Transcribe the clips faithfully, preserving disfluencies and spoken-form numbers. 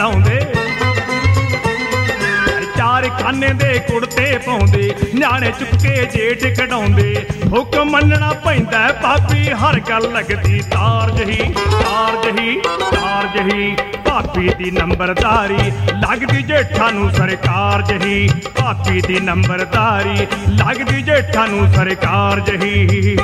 ਕਢਾਉਂਦੇ। चार खाने दे कुड़ते पाउंदे न्याणे चुक के जेठ कढाउंदे। हुक्म मनना पैंदा भाभी हर गल लगदी तार जही तार जही तार जही। भाभी दी नंबरदारी लगदी जेठा नूं सरकार जही। भाभी दी नंबरदारी लगदी जेठा नूं सरकार जही।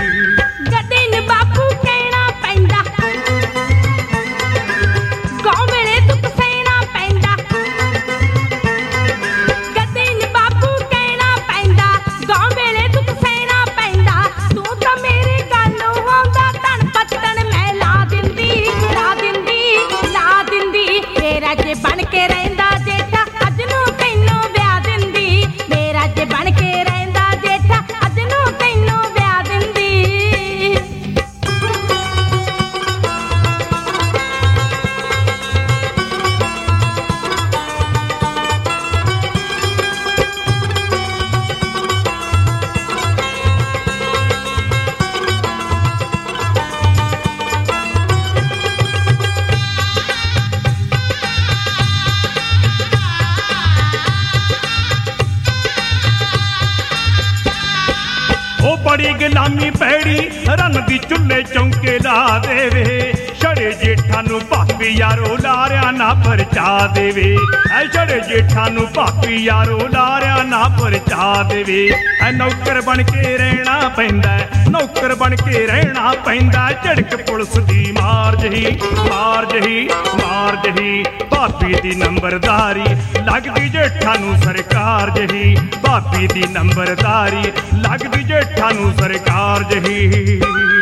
बड़ी गुलामी पैड़ी रन दी चुल्हे चौंके ला देवे। छड़े जेठा नूं भाभी यारो लारिया ना परचा देवे। ऐ छड़े जेठा नूं भाभी यारो लारिया ना परचा देवे। ऐ नौकर बन के रहना पैंदा नौकर बन के रहना पैंदा। झड़क पुलिस दी मार जही मार जही मार जही। भाभी दी नंबरदारी लगदी जेठा नूं सरकार जही। भाभी दी नंबरदारी लगदी जेठा नूं सरकार जही।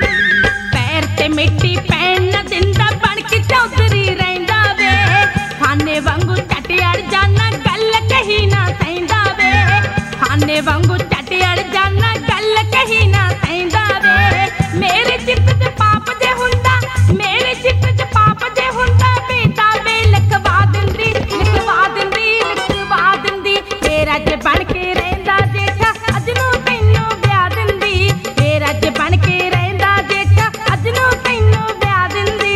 पैर ते मिट्टी पैन न दिंदा बन के चौधरी रहिंदा वे। खाने वांगू टटियाड़ जाना गल कही ना सहिंदा वे। खाने वांगू टटियाड़ जाना गल कही ना सहिंदा वे। मेरे चित्त च पाप जे हुंदा मेरे चित्त च पाप जे हुंदा बेटा वे लिखवा दिंदी लिखवा दिंदी लिखवा दिंदी। तेरा च बन के रहिंदा जेठा अज नूं तैनूं ब्याह दिंदी। तेरा च बन के रहिंदा जेठा अज नूं तैनूं ब्याह दिंदी।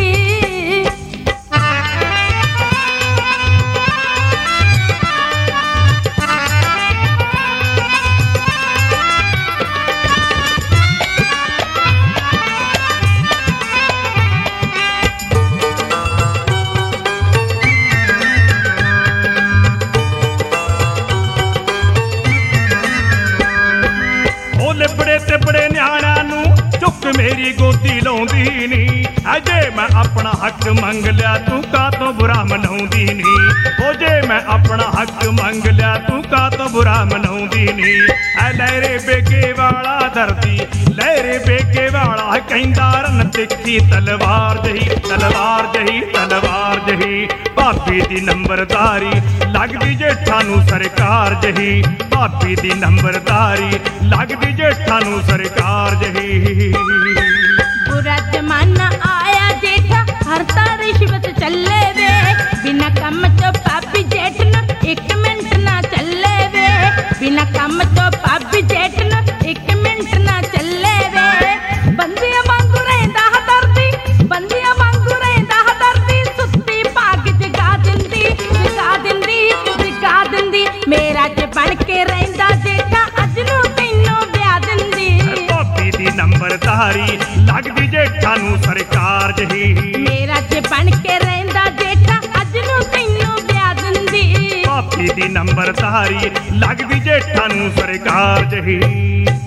लिबड़े तिबड़े न्याणा नूं चुक मेरी गोदी लाउंदी नी। अजे मैं अपना हक मंग लिया तू का तो बुरा मनाउंदी नी। ओ जे मैं अपना हक मंग लिया तू का तो बुरा मनाउंदी नी। ऐ लहरे बेगे वाला दर्दी लहरे बेगे वाला कहंदा रन तिखी तलवार जही तलवार जही तलवार जही। भाभी दी नंबरदारी लगदी जेठा नूं सरकार जही। भाभी दी नंबरदारी लगदी जेठा नूं सरकार जही। बुरा जमाना आया जेठा हर तार रिश्वत चले वे। बिना कम तो भाभी जेठ न एक मिनट ना चले वे। बिना कम तो भाभी जेठ न एक मिनट ना चले वे। बंदियां वांगू रहिंदा दर्दी बंदियां वांगू रहिंदा दर्दी। सुत्ती भाग जगा दिंदी जगा दिंदी जगा दिंदी। मेरा च बन के रहिंदा जेठा अज नूं तैनूं ब्याह दिंदी। भाभी दी नंबरदारी लगदी जेठा नूं सरकार जही। मेरा च बन के रहिंदा जेठा अज नूं तैनूं ब्याह दिंदी। भाभी दी नंबरदारी लगदी जेठा नूं सरकार जही।